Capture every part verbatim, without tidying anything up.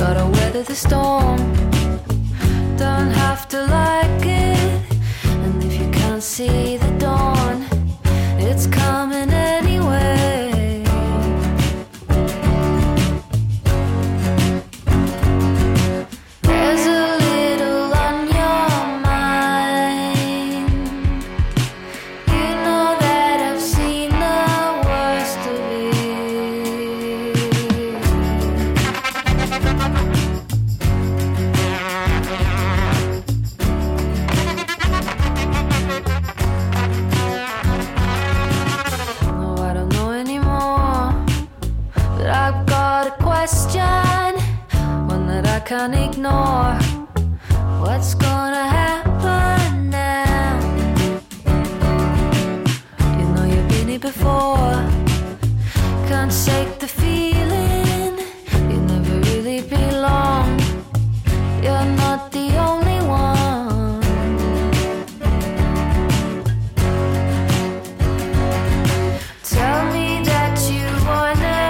gotta weather the storm. Don't have to like it, and if you can't see the dawn, it's coming anyway. There's a little on your mind. You know that I've seen the worst of can't ignore what's gonna happen now. You know you've been here before. Can't shake the feeling. You never really belong. You're not the only one. Tell me that you wanna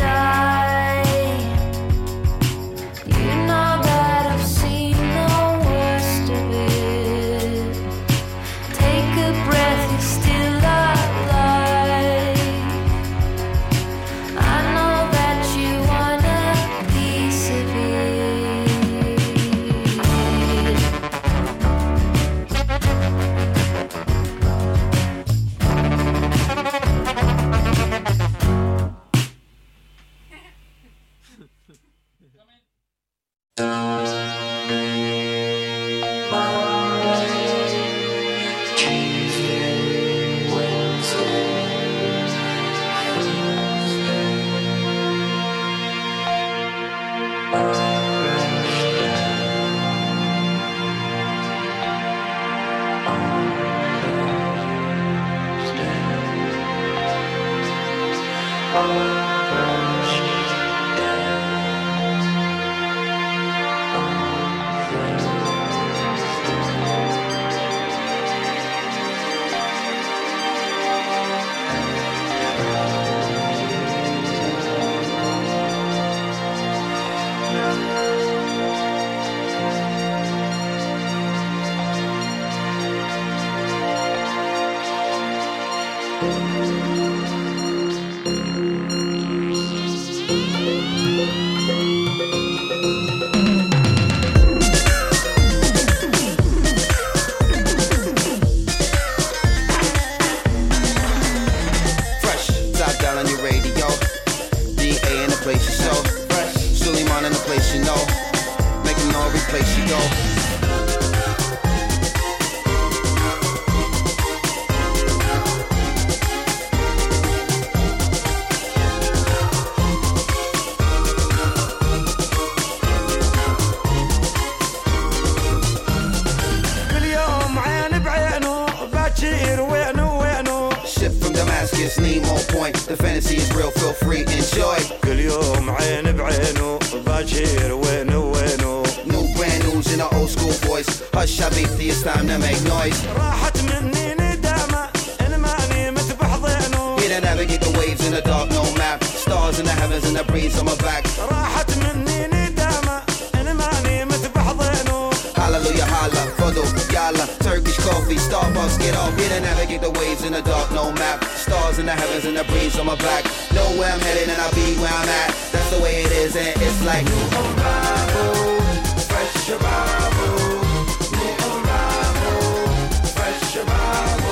The fantasy is real, feel free, enjoy. كل يوم عين بعينه باكر وينه وينه. New brand news in our old school voice. Hush حبيبتي, it's time to make noise. راحت مني ندامة إن ماني متبحضينه. Here to navigate the waves in the dark, no map. Stars in the heavens and the breeze on my back. راحت مني ندامة إن ماني متبحضينه. Hallelujah, holla, fado, yalla. Turkish coffee, Starbucks, get off. Here to navigate the waves in the dark, no map. Stars in the heavens and the breeze on my back. Know where I'm headed and I'll be where I'm at. That's the way it is and it's like new arrival, fresh arrival. New arrival, fresh arrival.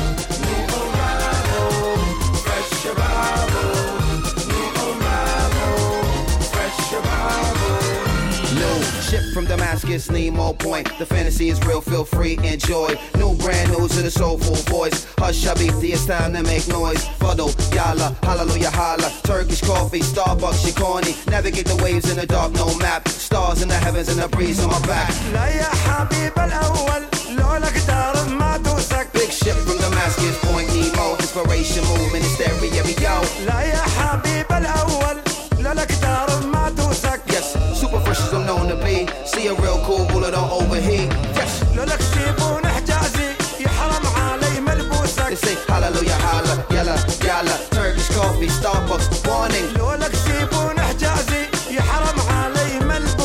New arrival, fresh arrival. New arrival, fresh arrival. New ship from Damascus, need more point. The fantasy is real, feel free, enjoy. New brand news to the soulful voice. Hush, Habibti, it's time to make noise. Fado, yalla, hallelujah, holla. Turkish coffee, Starbucks, she corny. Navigate the waves in the dark, no map. Stars in the heavens and the breeze on my back. لا يا حبيب الأول لولاك دار ما توسك. Big ship from Damascus, point Nemo. Inspiration movement, hysteria, we go. لا يا حبيب الأول لولاك دار ما توسك. Yes, super fresh as I'm known to be. See a real cool bullet don't overheat. Yes. لولاك سيبون حجازي يحرم علي ملبوسك. They say hallelujah, holla, yalla, yalla. Turkish coffee, Starbucks, warning. لولاك سيبون حجازي يحرم علي ملبوسك.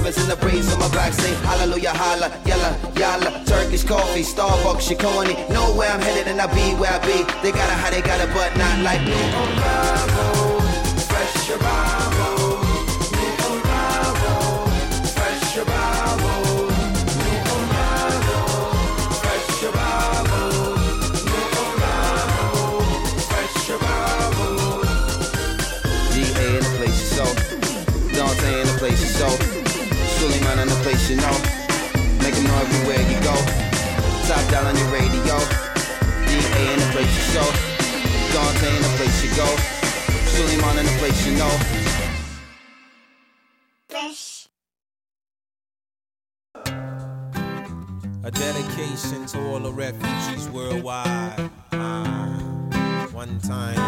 heavens and the breeze on my back. Say hallelujah, holla, yalla, yalla. Turkish coffee, Starbucks, Chicone. Know where I'm headed and I be where I be. They got it how they got it, but not like me. Bravo, fresh Bravo. Bravo, fresh Bravo. Dante in the place you so Suleiman in the place you know. Make them know everywhere you go. Top down on your radio. D A in the place you so Dante in the place you go. Suleiman in the place you know. Fresh. A dedication to all the refugees worldwide. Uh, one time.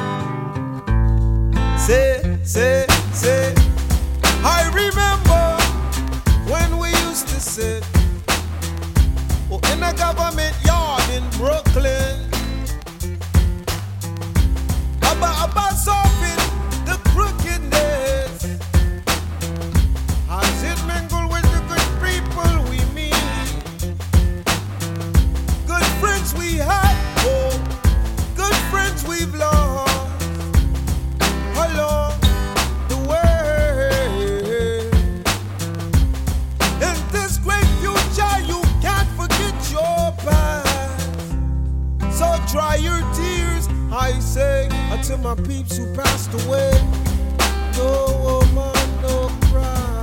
Say, say, say. I remember when we used to sit oh, in a government yard in Brooklyn. About, about solving the crookedness as it mingled with the good people we meet. Good friends we had, oh, good friends we've lost along the way. So dry your tears, I say, until my peeps who passed away. No woman, no cry.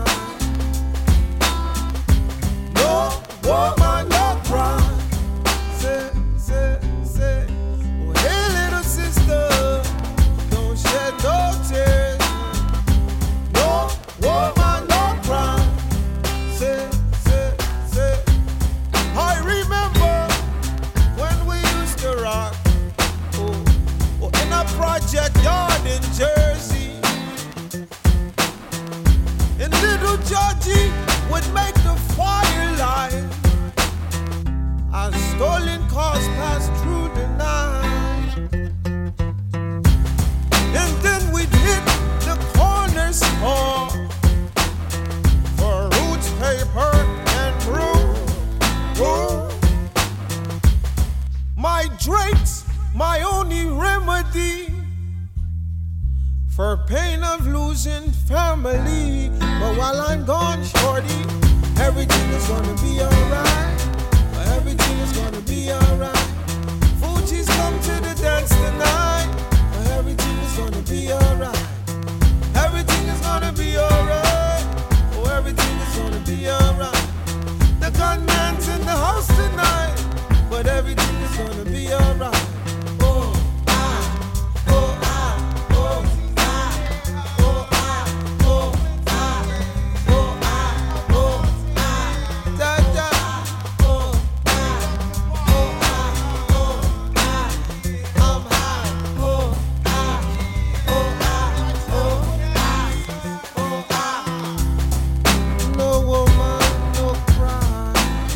No woman, no cry. Say, say, say, oh, hey little sister, don't shed no tears. No woman, no cry. Say, say, say, I remember rock, oh, oh, in a project yard in Jersey. And little Georgie would make the fire line as stolen cars passed through the night. And then we'd hit the corner store for roots, paper, and brew. Oh, my drinks, my only remedy for pain of losing family. But while I'm gone, shorty, everything is gonna be alright. Everything is gonna be alright. Fuji's come to the dance tonight. Everything is gonna be alright. Everything is gonna be alright. Oh, everything is gonna be alright. The gunman's in the house tonight. But everything is gonna be alright. Oh, ah, oh, ah, oh, ah, oh, ah, oh, ah, oh, ah, oh, ah, da, da, oh, ah, oh, ah, oh, ah, I'm high, oh, ah, oh, ah, oh, ah, oh, ah. No woman, no cry.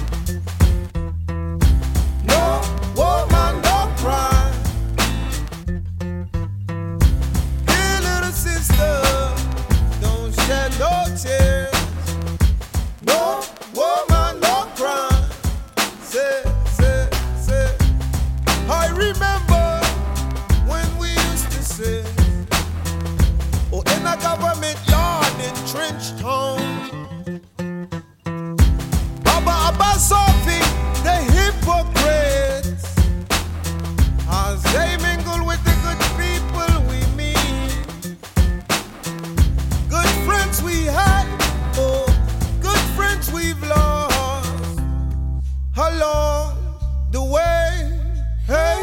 No woman, don't cry. Hey, little sister, don't shed no tears. No woman, don't cry. Say, say, say. I remember when we used to sit oh, in a government yard in Trenchtown. Baba Abba Sophie, the hypocrites, as they mingle with the good people we meet. Good friends we had, oh, good friends we've lost along the way. Hey,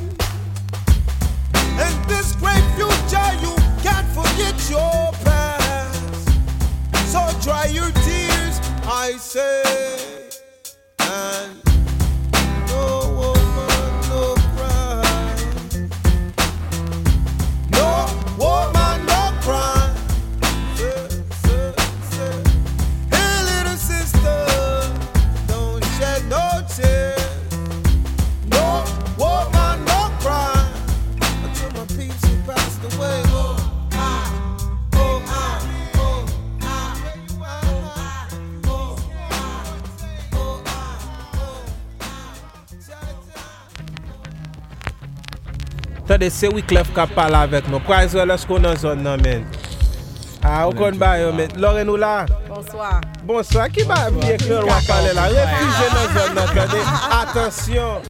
and this great future, you can't forget your past. So dry your tears, I say, and no woman, no cry. No woman, no cry. Say, say, say. Hey, little sister, don't shed no tears. No woman, no cry. Until my peeps who passed away. Oh, ah, oh, ah, oh, ah, oh, ah. Tade se Wyclef ka pale avek nou. Kwa ezwe lè sko nan zon nan men. Ah, ou kon ba yo men. Lorraine ou la? Bonsoir. Bonsoir. Qui va bien que l'on parle là? Réfugié dans zone nan tade. Attention.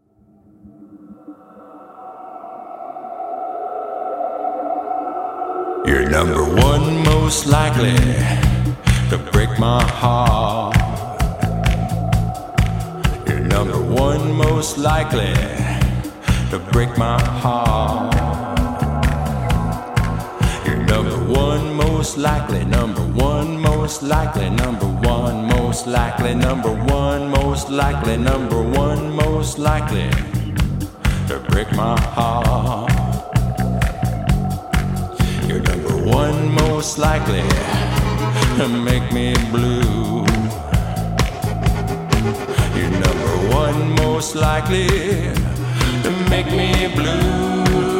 You're number one most likely to break my heart. You're number one most likely to break my heart. You're number one most likely, number one most likely, number one most likely, number one most likely, number one most likely to break my heart. You're number one most likely to make me blue. You're number one most likely to make me blue.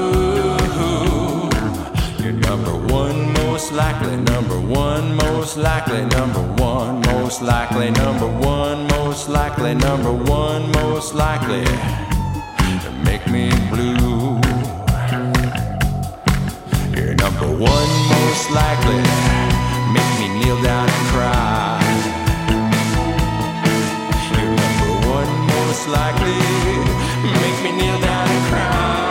You're number one most likely, number one most likely, number one most likely, number one most likely, number one most likely to make me blue. You're number one most likely, make me kneel down and cry. You're number one most likely, make me kneel down and cry.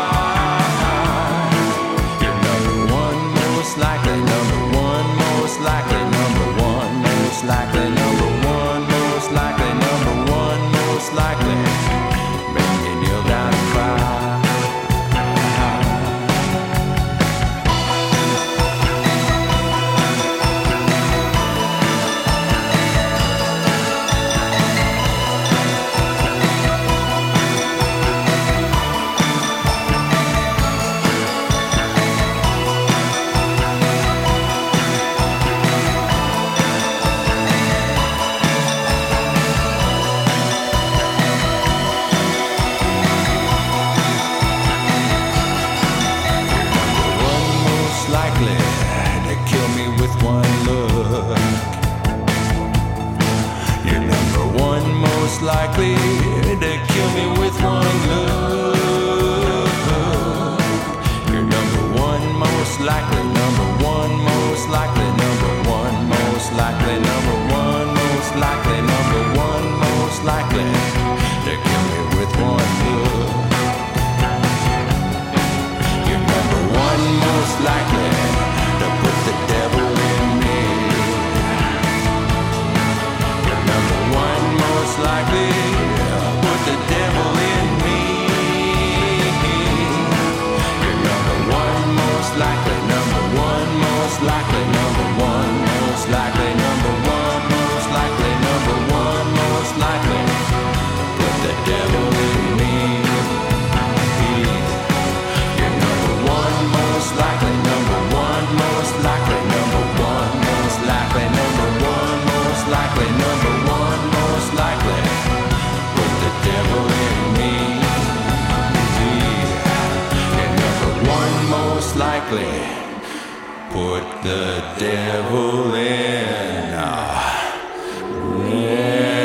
You're number one most likely, number one most likely, number one most likely, number one most likely, number one most likely, make me kneel down and cry. Likely to kill me with one look. You're number one most likely, number one most likely, number one most likely, number one most likely, number one most likely to kill me with one look. You're number one most likely to put the devil in me. You're number one most likely put the devil in me. You're number one most likely, number one most likely, number one most likely, number one most likely, number one most likely put the devil in me. You're number one most likely, number one most likely, number one most likely, number one most likely, number one most likely put the devil in me. You're number one most likely put the devil in. Uh, yeah.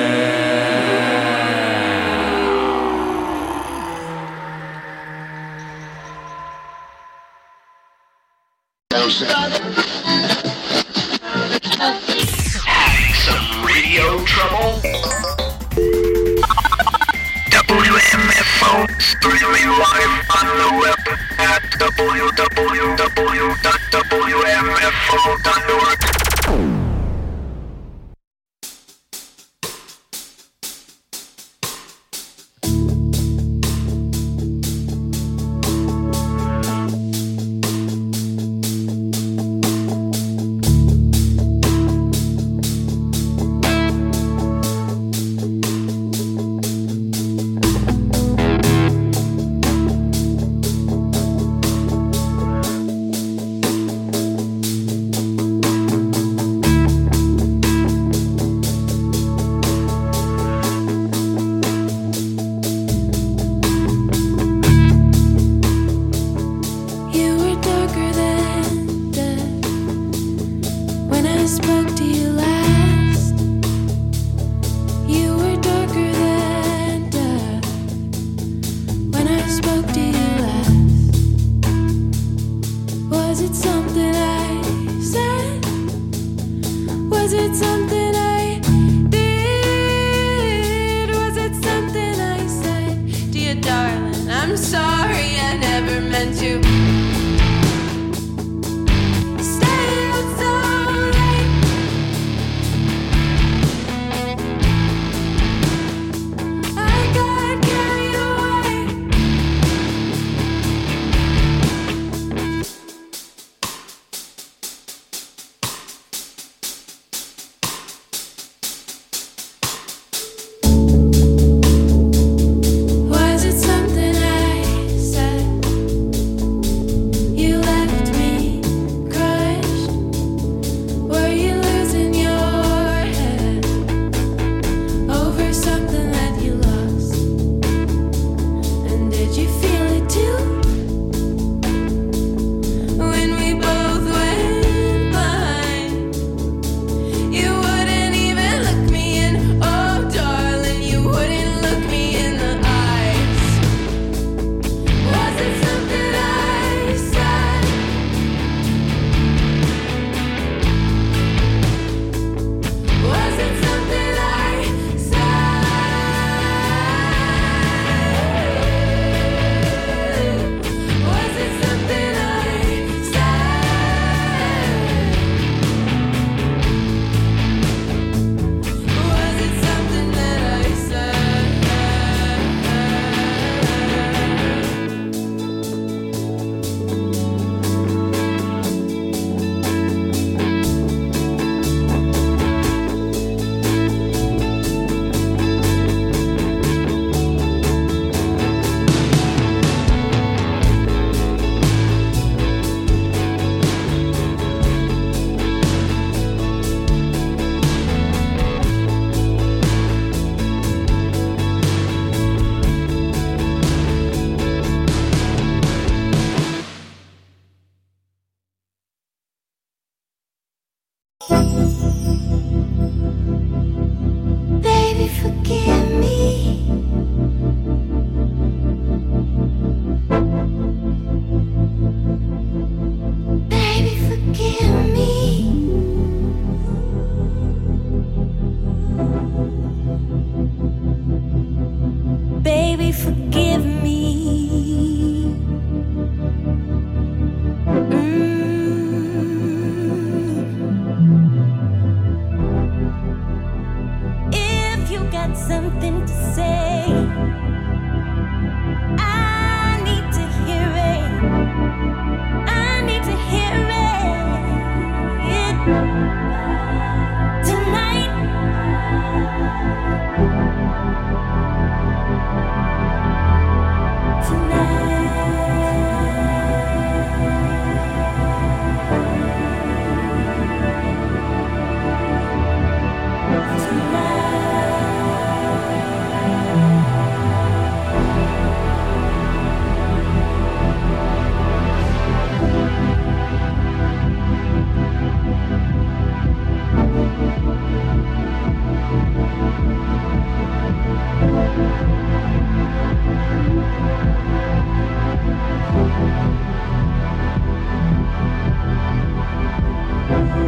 Some radio trouble? W M F O streaming live on the web at w w w dot w m f o dot org.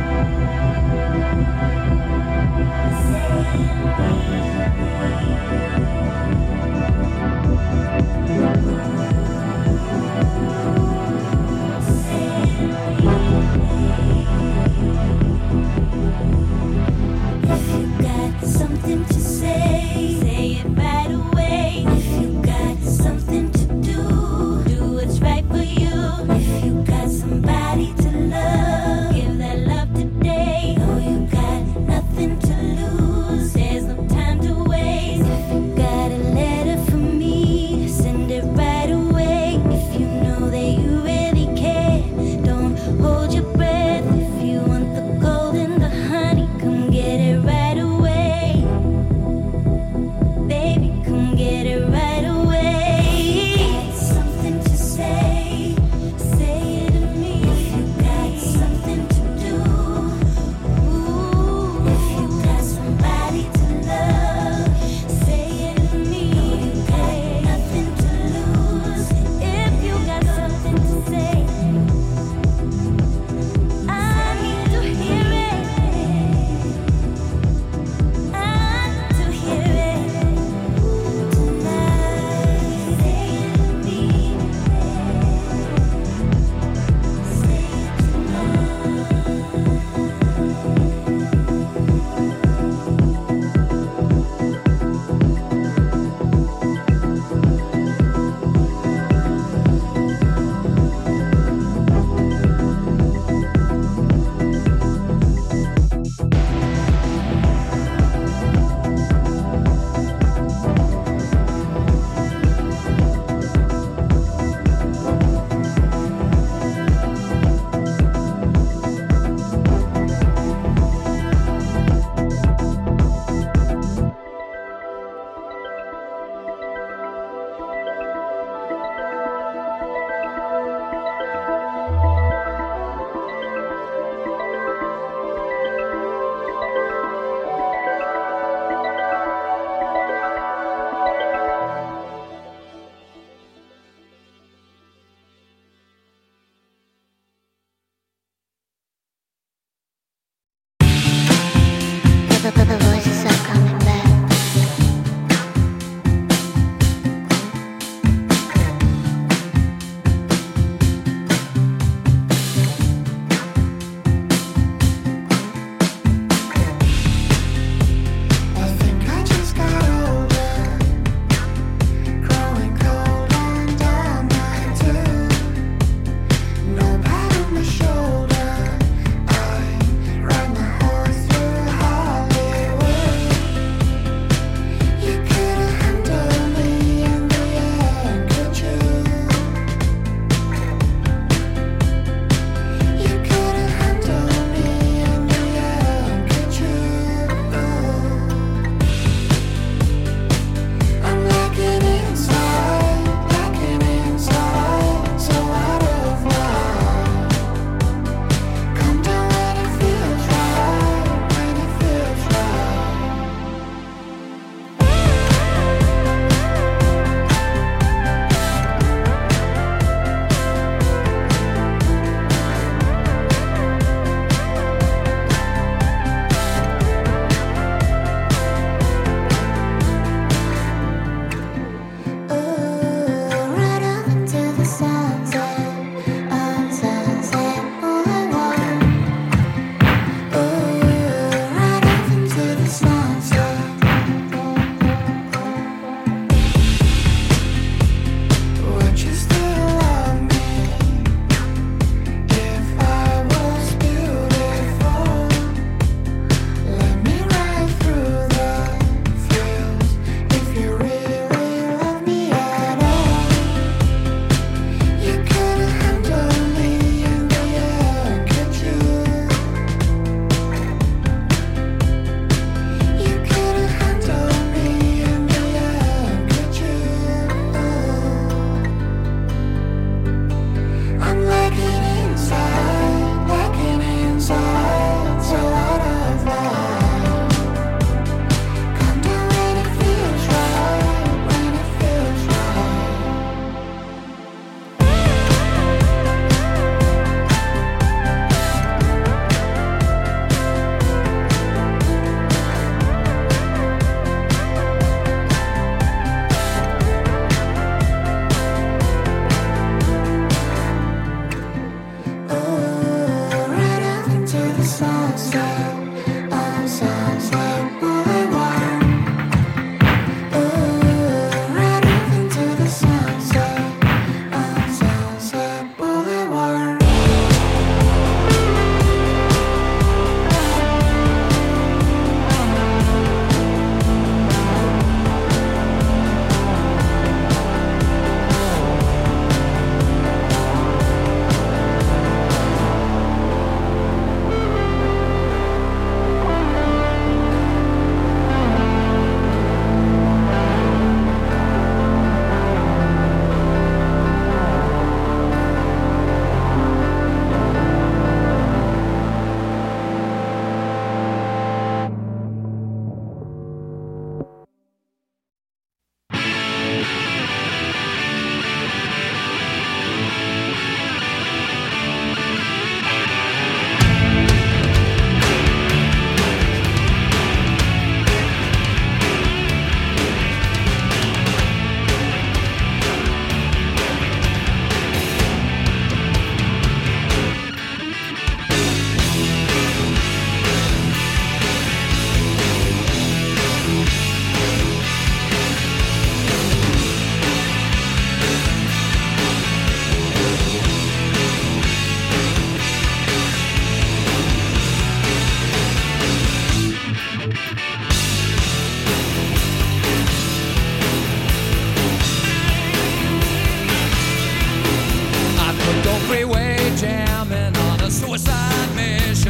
Got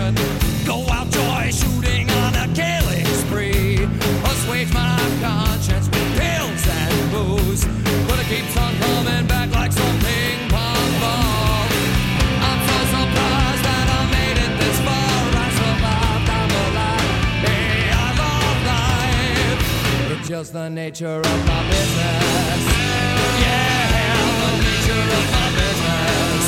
action. Go out joy shooting on a killing spree. Assuage my conscience with pills and booze, but it keeps on coming back like some ping pong ball. I'm so surprised that I made it this far. I survived, I'm alive. Hey, I love life. It's just the nature of my business. Yeah, the nature of my business.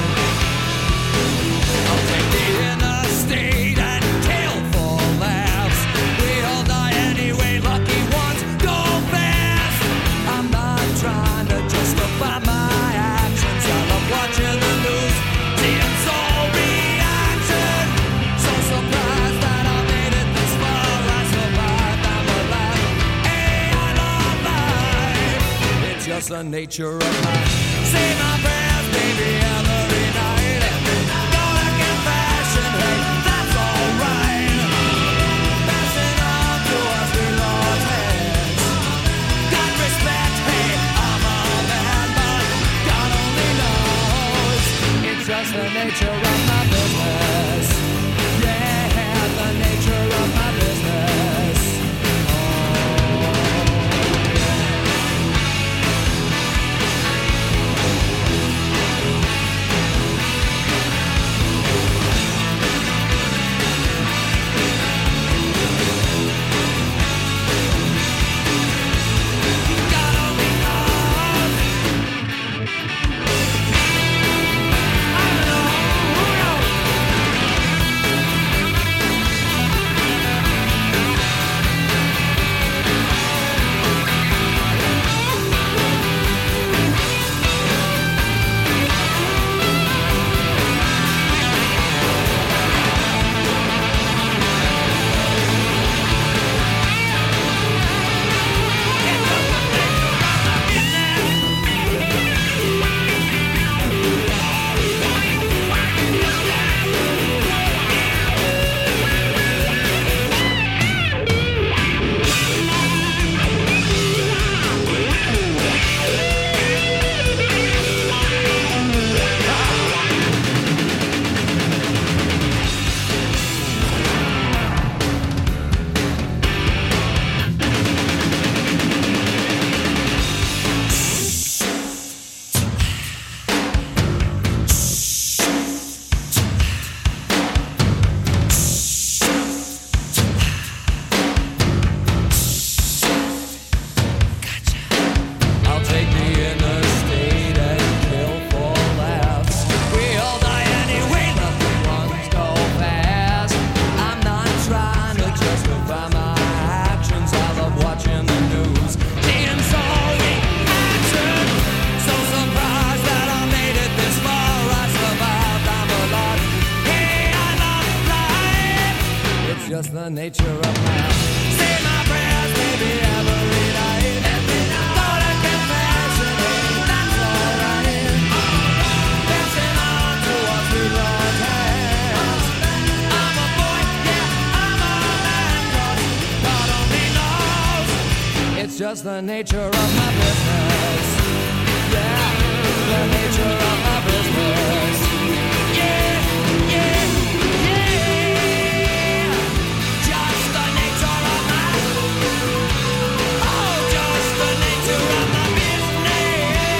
I'll take the interstate and kill for laughs. We all die anyway, lucky ones go fast. I'm not trying to justify my actions. I love watching the news, seeing soul reaction. So surprised that I made it this far. I survived, I'm alive. Hey, I love life. It's just the nature of life. Say my prayers, baby, every night. Go like in fashion, hey, that's alright. Passing on to us through Lord's hands. God respect, hey, I'm a man, but God only knows. It's just the nature of my business. Yeah, the nature of my business. God only knows. I know, who knows? I'll take the interstate and kill for laughs. We all die anyway, lucky ones go fast. I'm not trying to justify my actions. I love watching the news, seeing soul reaction. So surprised that I made it this far. I survived, I'm alive. Hey, I love life. It's just the nature of life. Say my prayers, baby, every night. Thought I can fashion it, that's alright. Passing on to us through Lord's hands. I'm a boy, yeah, I'm a man, 'cause God only knows. It's just the nature of my business. Yeah, the nature of my business. Yeah, yeah, yeah. Just the nature of my, oh, just the nature of my business.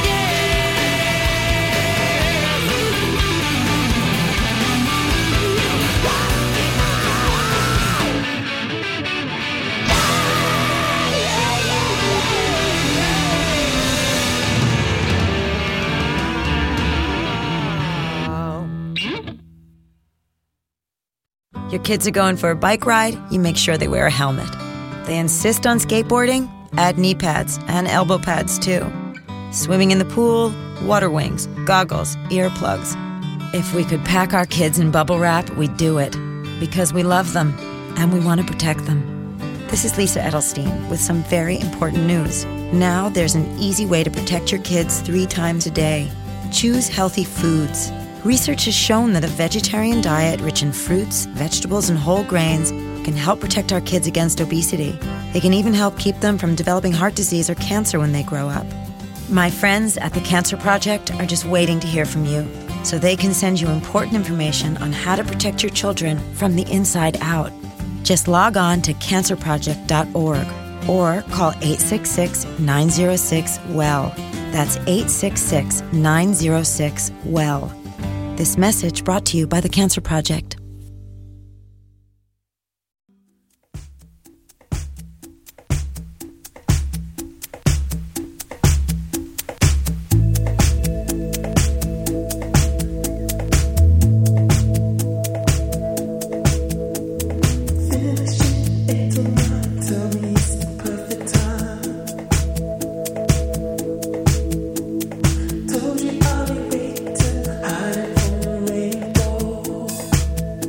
Your kids are going for a bike ride, you make sure they wear a helmet. They insist on skateboarding, add knee pads and elbow pads too. Swimming in the pool, water wings, goggles, earplugs. If we could pack our kids in bubble wrap, we'd do it. Because we love them and we want to protect them. This is Lisa Edelstein with some very important news. Now there's an easy way to protect your kids three times a day. Choose healthy foods. Research has shown that a vegetarian diet rich in fruits, vegetables, and whole grains can help protect our kids against obesity. They can even help keep them from developing heart disease or cancer when they grow up. My friends at the Cancer Project are just waiting to hear from you. so they can send you important information on how to protect your children from the inside out. Just log on to cancer project dot org or call eight six six, nine zero six, W E L L. That's eight six six, nine zero six, W E L L. This message brought to you by the Cancer Project. Told you I'll be waiting, hiding from the rainbow.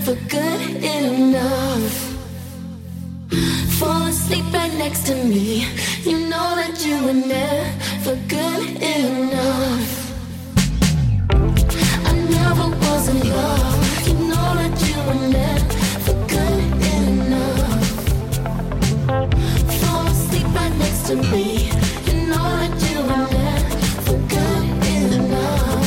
never good enough. Fall asleep right next to me. You know that you were never good enough. I never was in love. You know that you were never good enough. Fall asleep right next to me. You know that you were never good enough.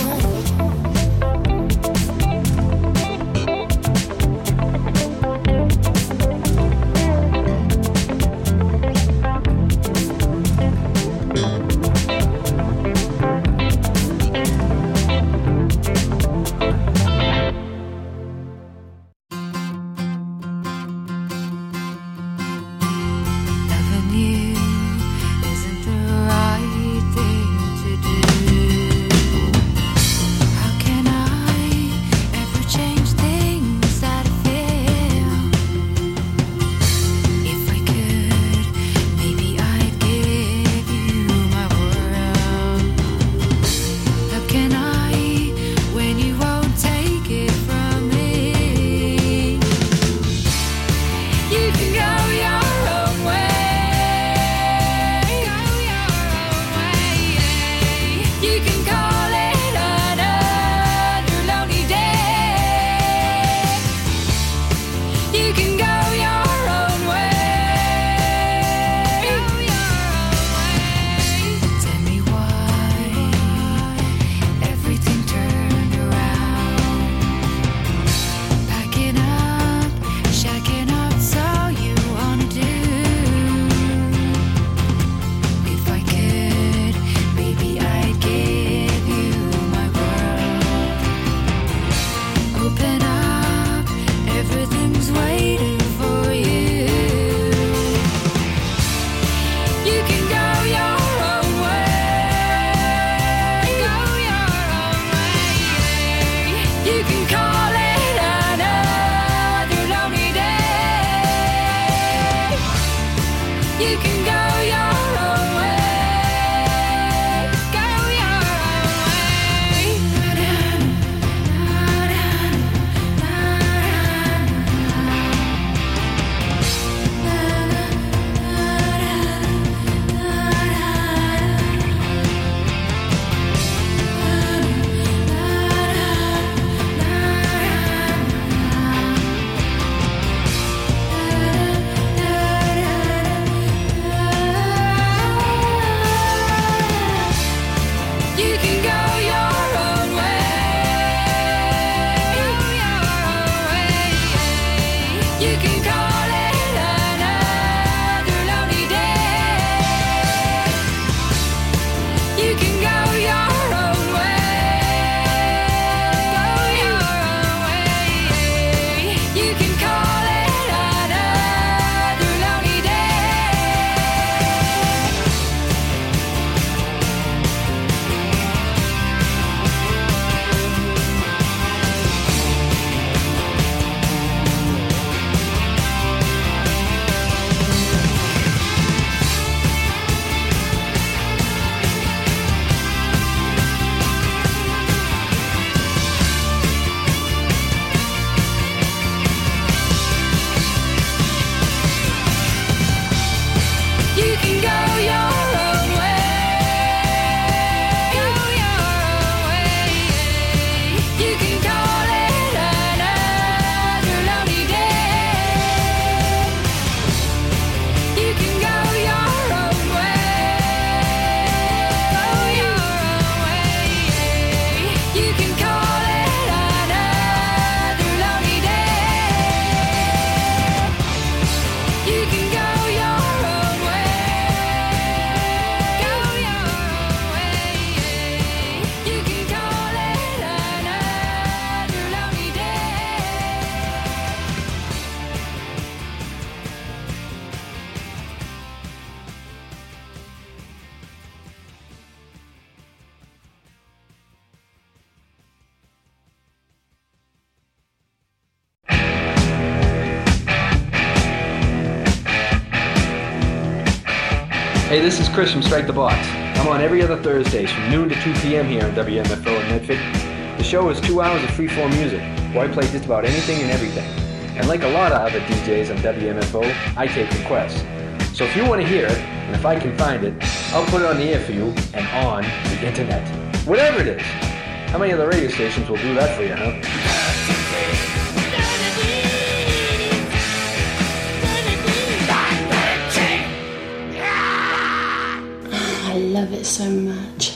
Hey, this is Chris from Strike the Box. I'm on every other Thursdays from noon to two p.m. here on W M F O in Medford. The show is two hours of free-form music. where I play just about anything and everything. And like a lot of other D Js on W M F O, I take requests. So if you want to hear it, and if I can find it, I'll put it on the air for you and on the internet. Whatever it is. How many other radio stations will do that for you, huh? I love it so much.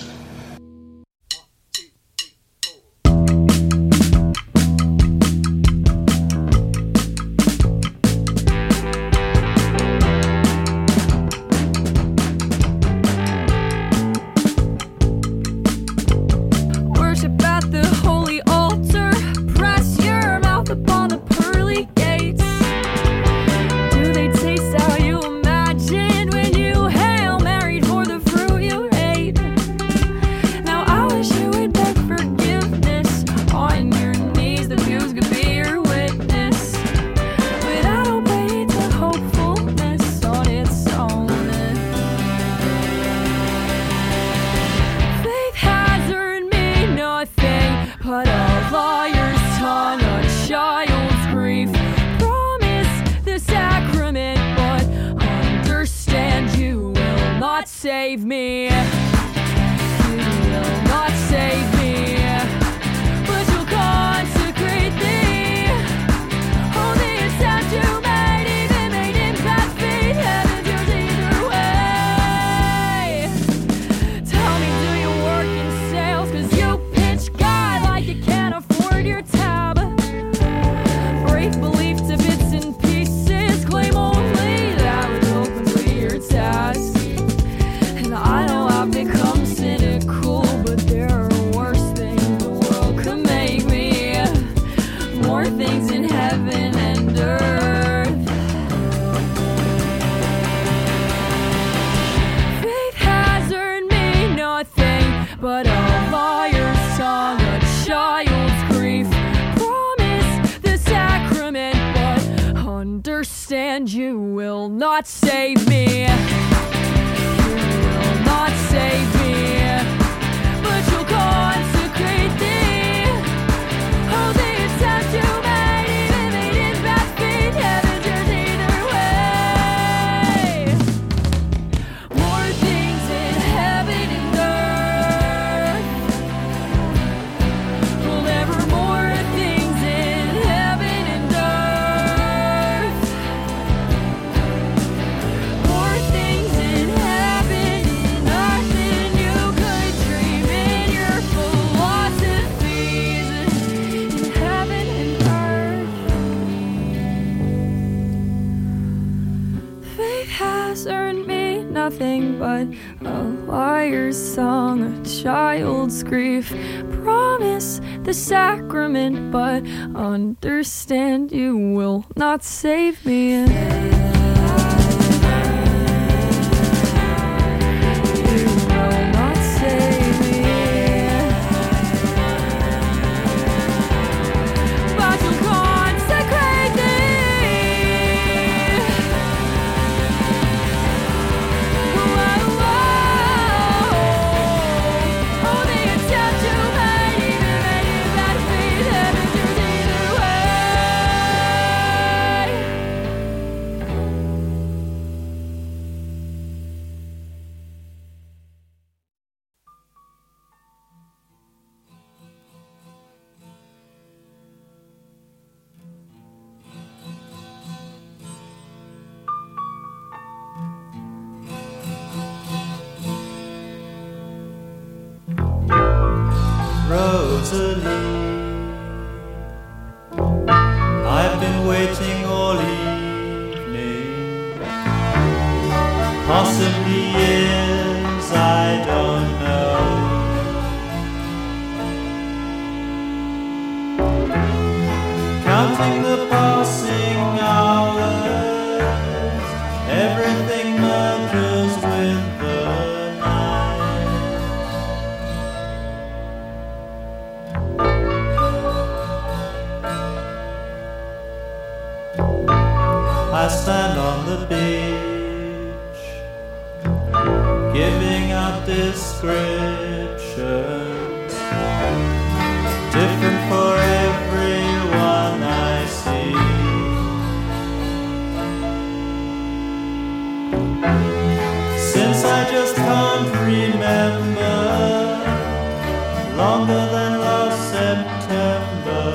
Grief, promise the sacrament, but understand you will not save me. I've been waiting all evening, possibly years, I don't know. Counting the passing hours, everything merges with the I stand on the beach, giving out descriptions, different for everyone. I just can't remember longer than last September.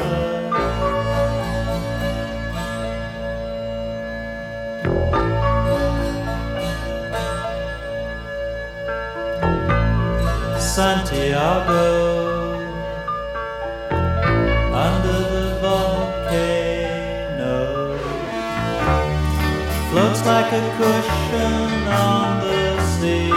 Santiago, under the volcano, floats like a cushion on the sea.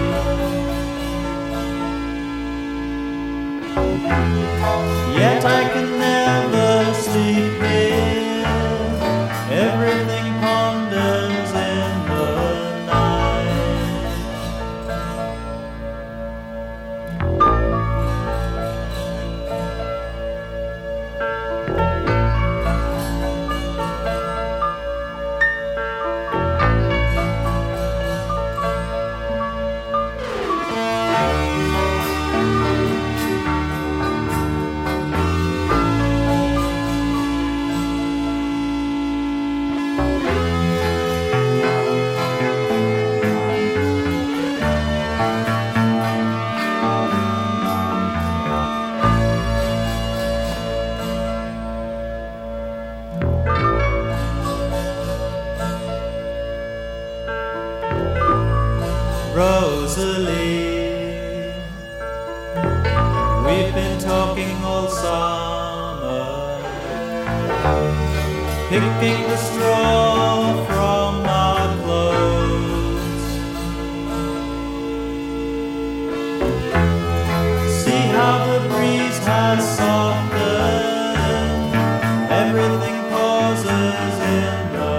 Yet I can never sleep here. Everything ponders in the night. Rosalie, we've been talking all summer, picking the straw from our clothes. See how the breeze has softened, everything pauses in the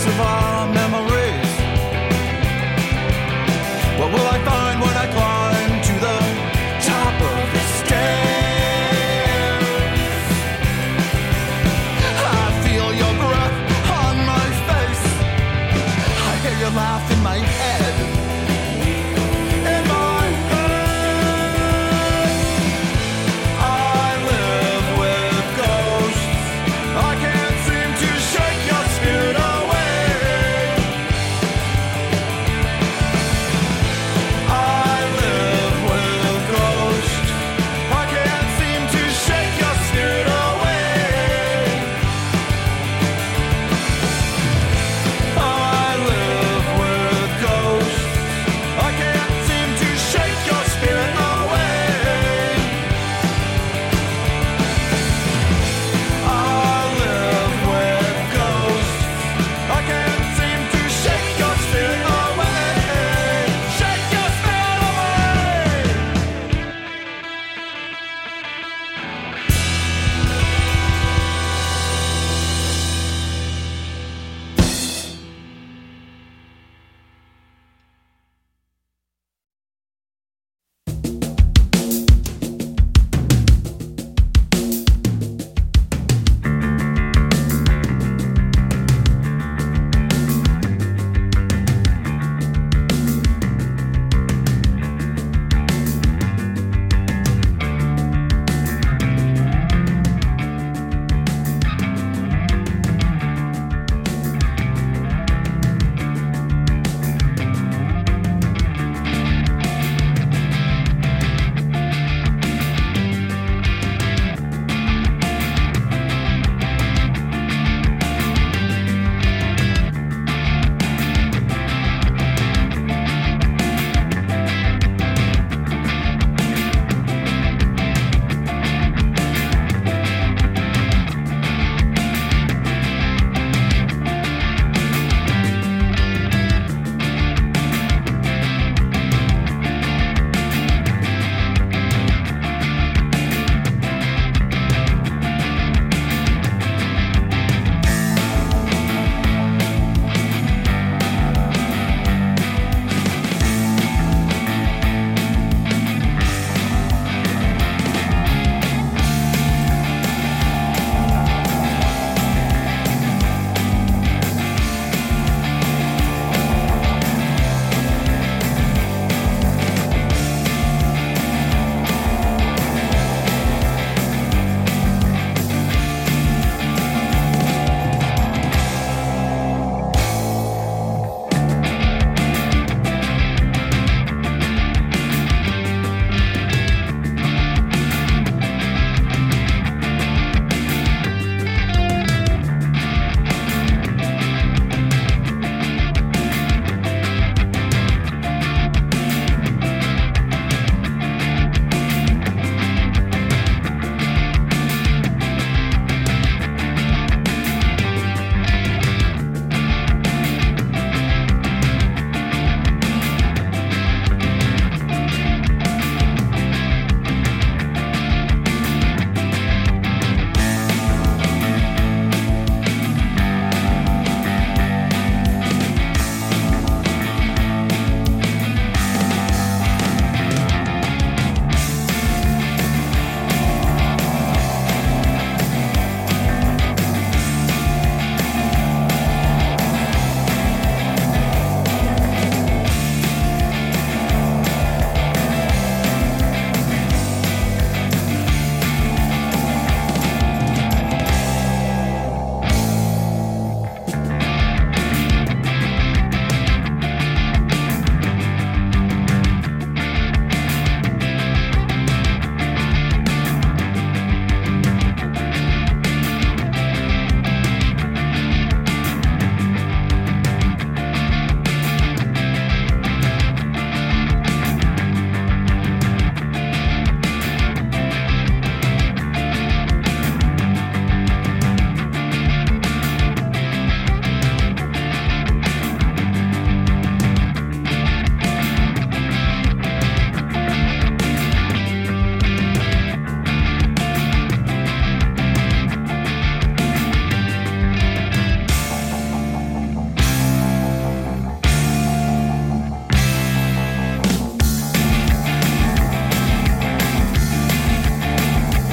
reservoir.